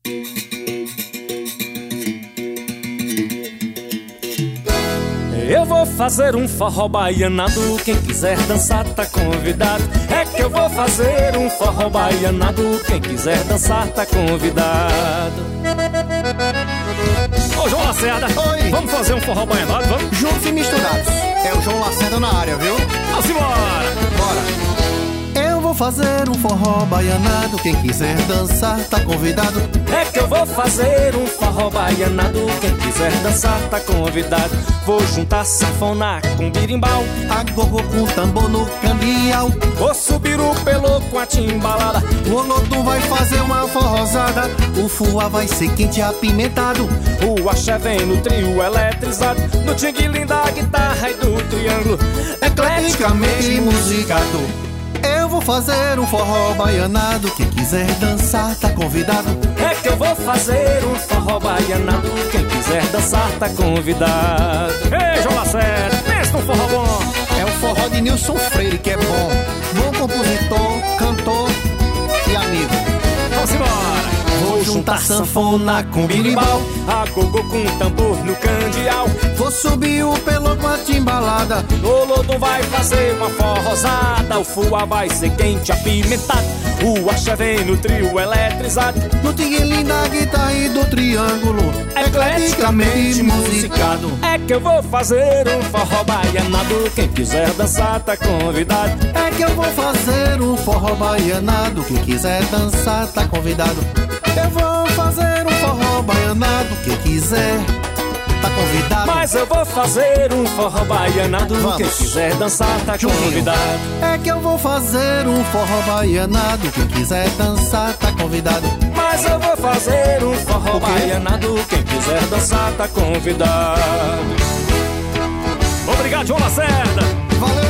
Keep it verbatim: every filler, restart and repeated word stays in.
Eu vou fazer um forró baianado, quem quiser dançar tá convidado. É que eu vou fazer um forró baianado, quem quiser dançar tá convidado. Ô João Lacerda, oi, vamos fazer um forró baianado, vamos? Juntos e misturados. É o João Lacerda na área, viu? Vamos embora! Bora! Eu vou fazer um forró baianado, quem quiser dançar tá convidado. É que eu vou fazer um forró baianado, quem quiser dançar tá convidado. Vou juntar sanfona com birimbau, agogô com tambor no cambial. vou subir o pelô com a timbalada. O Olodum vai fazer uma forrosada, o fuá vai ser quente e apimentado. O axé vem no trio eletrizado, no tinguilim da guitarra e do triângulo, ecleticamente musicado. Eu vou fazer um forró baianado, quem quiser dançar tá convidado. É que eu vou fazer um forró baianado, quem quiser dançar tá convidado. Ei, João Lacerda, pensa num forró bom. É o forró de Nilson Freire que é bom. Bom compositor, cantor e amigo. Vamos embora! Vou juntar sanfona com birimbau, agogô com tambor no candial. vou subir o pelô com a timbalada. O Olodum vai fazer uma forrosada, o fuá vai ser quente apimentado. O axé vem no trio eletrizado, No tinguilim da guitarra e do triângulo, ecleticamente musicado. É que eu vou fazer um forró baianado, quem quiser dançar tá convidado. É que eu vou fazer um forró baianado, quem quiser dançar tá convidado. Eu vou fazer um forró baianado, quem quiser tá convidado. Mas eu vou fazer um forró baianado, Vamos. quem quiser dançar tá Juninho. convidado. É que eu vou fazer um forró baianado, quem quiser dançar tá convidado. Mas eu vou fazer um forró O quê? baianado, quem quiser dançar tá convidado. Obrigado, João Lacerda. Valeu!